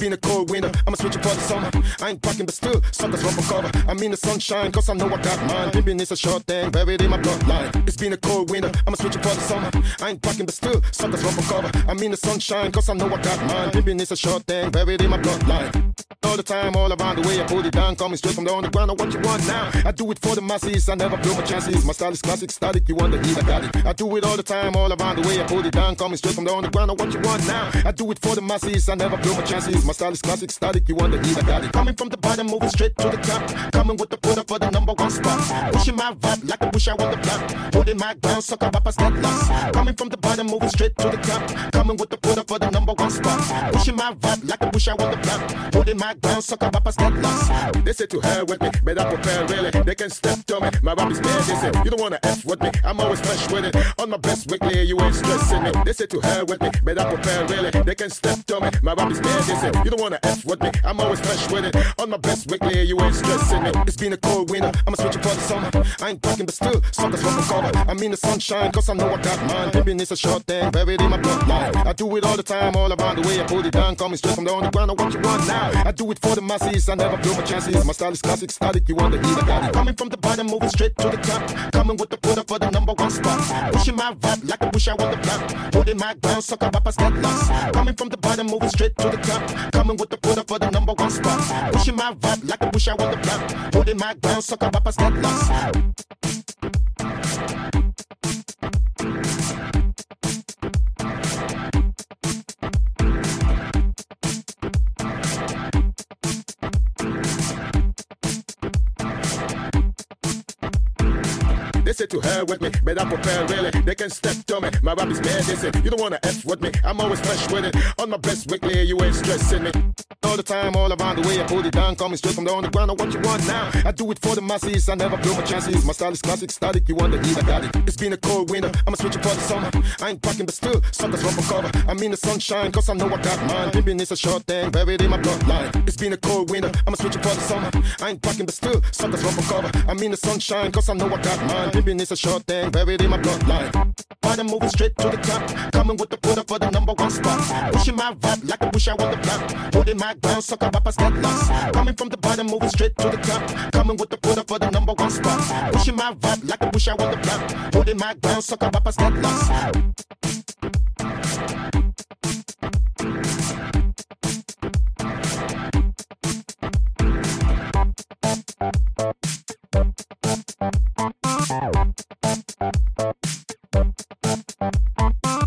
been a cold winter, I'ma switch it for the summer. I ain't packing, but still, suckers run for cover. I mean the sunshine, cause I know I got mine. Pimpin' is a short thing, buried in my bloodline. It's been a cold winter, I'ma switch it for the summer. I ain't packing, but still, suckers run for cover. I mean the sunshine, cause I know I got mine. Pimpin' is a short thing, buried in my bloodline. All the time, all around the way, I put it down, coming straight from the underground. What you want now? I do it for the masses, I never blow my chances. My style is classic, static, you want the heat, I got it. I do it all the time, all around the way, I put it down, coming straight from the underground. What you want now? I do it for the masses, I never blow my chances. My style is classic, static, you want the heat, I got it. Coming from the bottom, moving straight to the top. Coming with the put up for the #1 spot. Pushing my vibe like a push out on the block. Holding my ground, sucker rappers get lost. Coming from the bottom, moving straight to the top. Coming with the put up for the #1 spot. Pushing my vibe like a push out on the block. Holding my ground, sucker rappers get lost. They say to hell with me, better prepare really. They can step to me, my rap is bad. They say you don't wanna F with me, I'm always fresh with it. On my best weekly, you ain't stressing me. They say to hell with me, better prepare really. They can step to me, my rap is bad. They say you don't wanna F with me, I'm always fresh with it. On my best weekly, you ain't stressing me. It's been a cold winter, I'ma switch it for the summer. I ain't packing, but still, suckers run for cover. I mean the sunshine, cause I know I got mine. Pimpin' is a short thing, buried in my bloodline. I do it all the time, all around the way, I put it down, coming straight from the underground. What you want now? I do it for the masses, I never blow my chances. My style is classic, static, you want the heat, I got it. Coming from the bottom, moving straight to the top. Coming with the put up for the #1 spot. Pushing my vibe like a push out on the block. Holding my ground, sucker rappers get lost. Coming from the bottom, moving straight to the top. Coming with the put up for the #1 spot. Pushing my vibe like a push out on the block. Holding my ground, sucker rappers get lost. They say to hell with me, better prepare really. They can step to me, my rap is bad. They say you don't wanna F with me, I'm always fresh with it. On my best weekly, you ain't stressing me. All the time, all around the way, I put it down, coming straight from the underground. What you want now? I do it for the masses, I never blow my chances. My style is classic, static, you want the heat, I got it. It's been a cold winter, I'ma switch it for the summer. I ain't packing, but still, suckers run for cover. I mean the sunshine, cause I know I got mine. Pimpin' is a short thing, buried in my bloodline. It's been a cold winter, I'ma switch it for the summer. I ain't packing, but still, suckers run for cover. I mean the sunshine, cause I know I got mine. Pimpin' is a short thing, buried in my bloodline. Bottom moving straight to the top. Coming with the put up for the #1 spot. Pushing my vibe like a push out on the block. Holding my ground, sucker rappers get lost. Coming from the bottom, moving straight to the top. Coming with the put up for the #1 spot. Pushing my vibe like a push out on the block. Holding my ground, sucker rappers get lost.